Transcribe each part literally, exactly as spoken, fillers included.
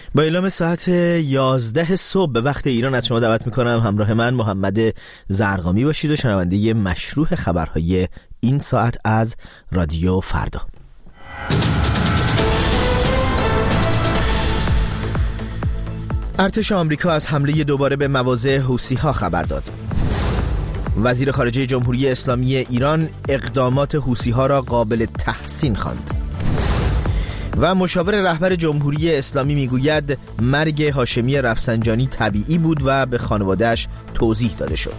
با اعلام ساعت یازده صبح به وقت ایران از شما دعوت میکنم همراه من محمد زرقامی باشید و شنونده مشروح خبرهای این ساعت از رادیو فردا. ارتش آمریکا از حمله دوباره به مواضع حوثی‌ها خبر داد. وزیر خارجه جمهوری اسلامی ایران اقدامات حوثی‌ها را قابل تحسین خواند. و مشاور رهبر جمهوری اسلامی میگوید مرگ هاشمی رفسنجانی طبیعی بود و به خانواده‌اش توضیح داده شد.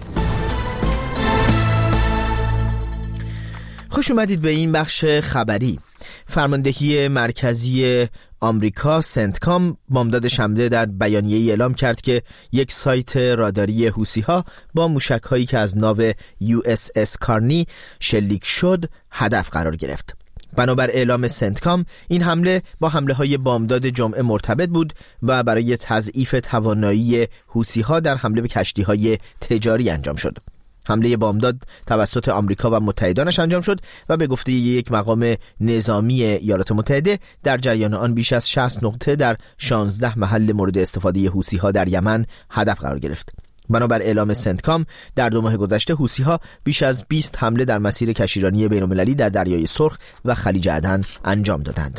خوش اومدید به این بخش خبری. فرماندهی مرکزی آمریکا سنتکام بامداد شنبه در بیانیه‌ای اعلام کرد که یک سایت راداری حوثی‌ها با موشک‌هایی که از ناو یو اس اس کارنی شلیک شد هدف قرار گرفت. بنابر اعلام سنتکام این حمله با حمله‌های بامداد جمعه مرتبط بود و برای تضعیف توانایی حوثی‌ها در حمله به کشتی‌های تجاری انجام شد. حمله بامداد توسط آمریکا و متحدانش انجام شد و به گفته یک مقام نظامی ایالات متحده در جریان آن بیش از شصت نقطه در شانزده محل مورد استفاده حوثی‌ها در یمن هدف قرار گرفت. بنابر اعلام سنتکام در دو ماه گذشته حوثی‌ها بیش از بیست حمله در مسیر کشتیرانی بین‌المللی در دریای سرخ و خلیج عدن انجام دادند.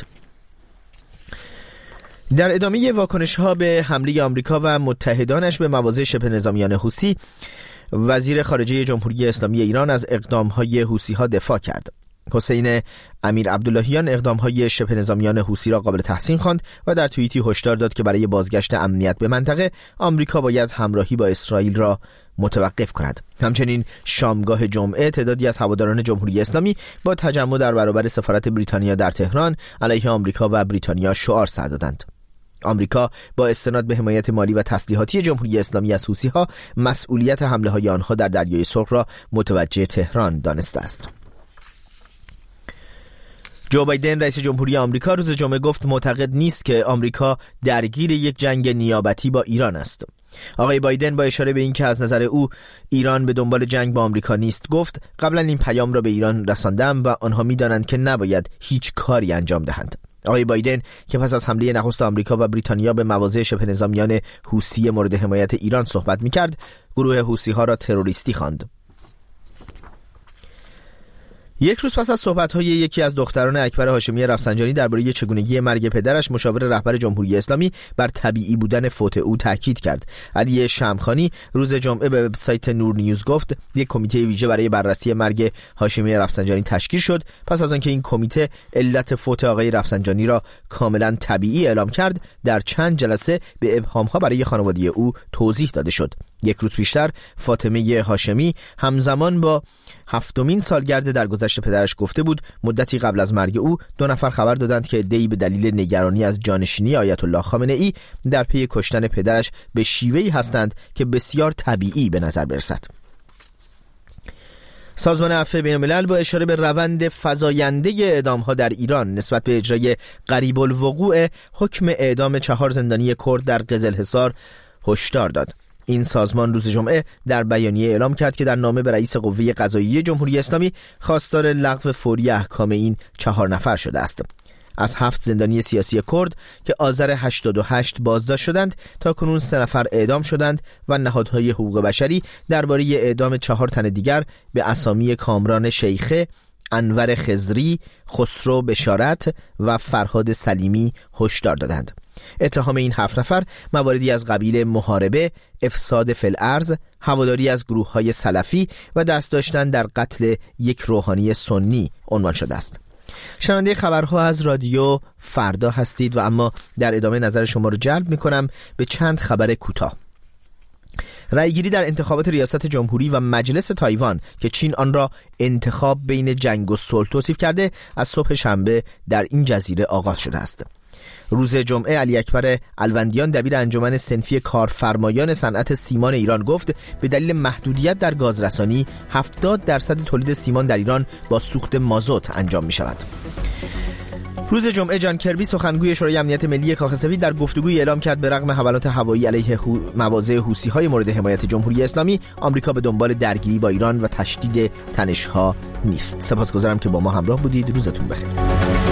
در ادامه واکنش‌ها به حمله آمریکا و متحدانش به مواضع شبه نظامیان حوثی، وزیر خارجه جمهوری اسلامی ایران از اقدام‌های حوثی‌ها دفاع کرد. حسین امیر عبداللهیان اقدام‌های شبه نظامیان حوثی را قابل تحسین خواند و در توییتی هشدار داد که برای بازگشت امنیت به منطقه آمریکا باید همراهی با اسرائیل را متوقف کند. همچنین شامگاه جمعه تعدادی از هواداران جمهوری اسلامی با تجمع در برابر سفارت بریتانیا در تهران علیه آمریکا و بریتانیا شعار سر دادند. آمریکا با استناد به حمایت مالی و تسلیحاتی جمهوری اسلامی از حوثی‌ها مسئولیت حمله‌های آنها در دریای سرخ را متوجه تهران دانسته است. جو بایدن رئیس جمهوری آمریکا روز جمعه گفت معتقد نیست که آمریکا درگیر یک جنگ نیابتی با ایران است. آقای بایدن با اشاره به اینکه از نظر او ایران به دنبال جنگ با آمریکا نیست گفت قبلا این پیام را به ایران رساندم و آنها می‌دانند که نباید هیچ کاری انجام دهند. آقای بایدن که پس از حمله نخست آمریکا و بریتانیا به مواضع شبه نظامیان حوثی مورد حمایت ایران صحبت می‌کرد، گروه حوثی‌ها را تروریستی خواند. یک روز پس از صحبت‌های یکی از دختران اکبر هاشمی رفسنجانی درباره چگونگی مرگ پدرش، مشاور رهبر جمهوری اسلامی بر طبیعی بودن فوت او تاکید کرد. علی شمخانی روز جمعه به وبسایت نور نیوز گفت یک کمیته ویژه برای بررسی مرگ هاشمی رفسنجانی تشکیل شد پس از آنکه این کمیته علت فوت آقای رفسنجانی را کاملا طبیعی اعلام کرد. در چند جلسه به ابهام‌ها برای خانواده او توضیح داده شد. یک روز پیشتر فاطمه هاشمی همزمان با هفتمین سالگرد درگذشت پدرش گفته بود مدتی قبل از مرگ او دو نفر خبر دادند که عده‌ای به دلیل نگرانی از جانشینی آیت الله خامنه‌ای در پی کشتن پدرش به شیوهی هستند که بسیار طبیعی به نظر برسد. سازمان عفو بین‌الملل با اشاره به روند فزاینده اعدام‌ها در ایران نسبت به اجرای قریب الوقوع حکم اعدام چهار زندانی کرد در قزلحصار هشدار داد. این سازمان روز جمعه در بیانیه اعلام کرد که در نامه به رئیس قوه قضاییه جمهوری اسلامی خواستار لغو فوری احکام این چهار نفر شده است. از هفت زندانی سیاسی کرد که آذر هشتاد و هشت بازداشت شدند تا کنون سه نفر اعدام شدند و نهادهای حقوق بشری درباره اعدام چهار تن دیگر به اسامی کامران شیخه، انور خضری، خسرو بشارت و فرهاد سلیمی هشدار دادند. اتهام این هفت نفر مواردی از قبیل محاربه، افساد فی الارض، هواداری از گروه‌های سلفی و دست داشتن در قتل یک روحانی سنی عنوان شده است. شنونده خبرها از رادیو فردا هستید و اما در ادامه نظر شما رو جلب می‌کنم به چند خبر کوتاه. رأیگیری در انتخابات ریاست جمهوری و مجلس تایوان که چین آن را انتخاب بین جنگ و صلح توصیف کرده از صبح شنبه در این جزیره آغاز شده است. روز جمعه علی اکبر الوندیان دبیر انجمن صنفی کارفرمایان صنعت سیمان ایران گفت به دلیل محدودیت در گازرسانی هفتاد درصد تولید سیمان در ایران با سوخت مازوت انجام می شود. روز جمعه جان کربی سخنگوی شورای امنیت ملی کاخ سفید در گفتگوی اعلام کرد به رغم حملات هوایی علیه مواضع حوثی‌های مورد حمایت جمهوری اسلامی آمریکا به دنبال درگیری با ایران و تشدید تنش‌ها نیست. سپاسگزارم که با ما همراه بودید. روزتون بخیر.